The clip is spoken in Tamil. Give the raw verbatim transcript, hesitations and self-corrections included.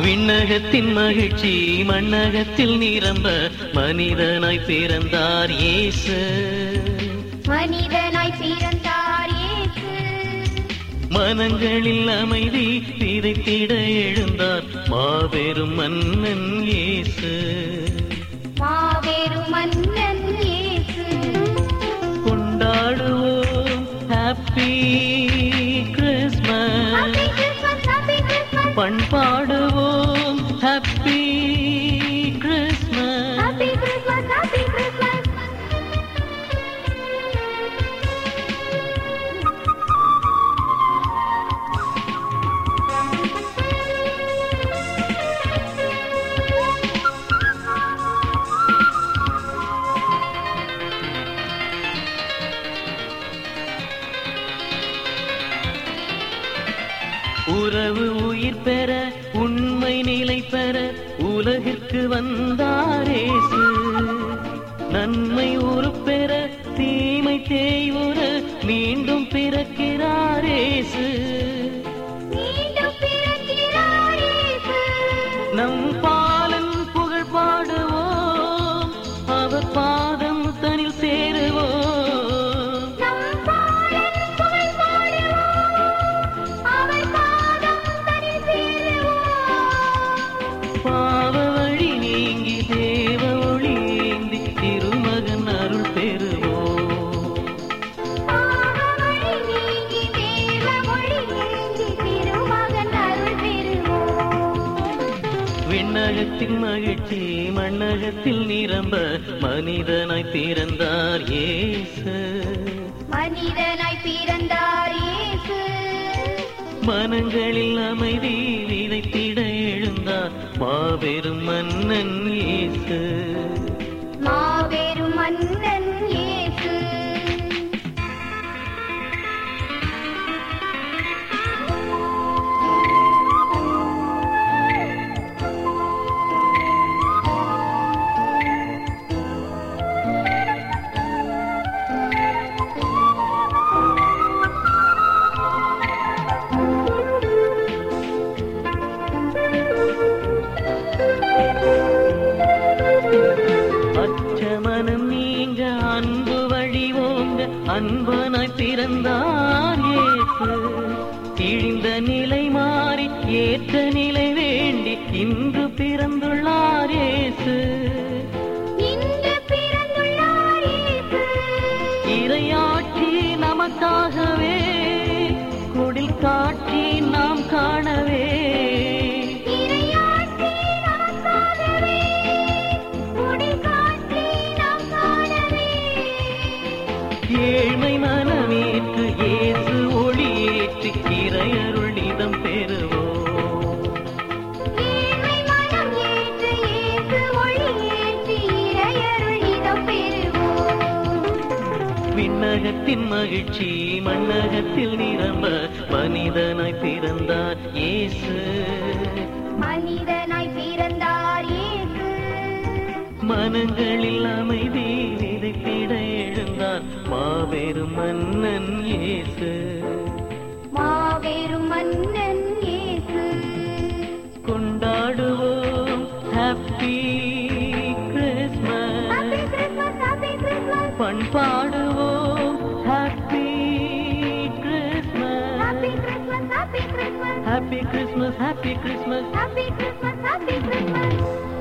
விண்ணகத்தின் மகிழ்ச்சி மண்ணகத்தில் நிரம்ப மனிதனாய் பிறந்தார் இயேசு. மனிதனாய் பிறந்தார் இயேசு. மனங்களில் அமைதி விதைத்திட எழுந்தார் மாபெரும் மன்னன் இயேசு. மாபெரும் மன்னன் இயேசு. கொண்டாடுவோம் ஹாப்பி கிறிஸ்மஸ். பண்பாடுவோம் happy Christmas. Happy Christmas happy Christmas. உறவு உயிர் பெற உண்மை நிலை பெற உலகிற்கு வந்தார் இயேசு. நன்மை உரு பெற தீமை தேய்வுற மீண்டும் பிறக்கிறார் இயேசு. மீண்டும் பிறக்கிறார் இயேசு. நம் பாலன் புகழ் பாடுவோம் அவர் பாதம் தனில் சேருவோம். பாவ வழி நீங்கி தேவ ஒளி ஏந்தி திருமகன் அருள் பெறுவோம். விண்ணகத்தின் மகிழ்ச்சி மண்ணகத்தில் நிரம்ப மனிதனாய் பிறந்தார் இயேசு. மனிதனாய் பிறந்தார் இயேசு. மனங்களில் அமைதி விதைத்திட எழுந்தார் மாபெரும் மன்னன் இயேசு. மாபெரும் மன்னன் இயேசு. அச்சமனம் நீங்க அன்பு வழி ஓங்க அன்பனாய் பிறந்தார் இயேசு. இழிந்த நிலை மாறி ஏற்ற நிலை வேண்டி இன்று பிறந்துள்ளார் இயேசு. இன்று பிறந்துள்ளார் இயேசு. இறையாட்சி நமக்காகவே குடில் காட்சி நாம் காணவே. ஏழ்மை மனமேற்று இயேசு ஒளியேற்றி இறையருள் இதம் பெறுவோம். ஏழ்மை மனம் ஏற்று இயேசு ஒளியேற்றி இறையருள் இதம் பெறுவோம். விண்ணகத்தின் மகிழ்ச்சி மண்ணகத்தில் நிரம்ப மனிதனாய் பிறந்தார் இயேசு. மனிதனாய் பிறந்தார் இயேசு. மனங்களில் அமைதி விதைத்திட எழுந்தார் மாபெரும் மன்னன் இயேசு. மாபெரும் மன்னன் இயேசு. கொண்டாடுவோம் happy Christmas. Happy Christmas happy Christmas. பண்பாடுவோம் happy Christmas. Happy Christmas happy Christmas. Happy Christmas happy Christmas. Happy Christmas happy Christmas.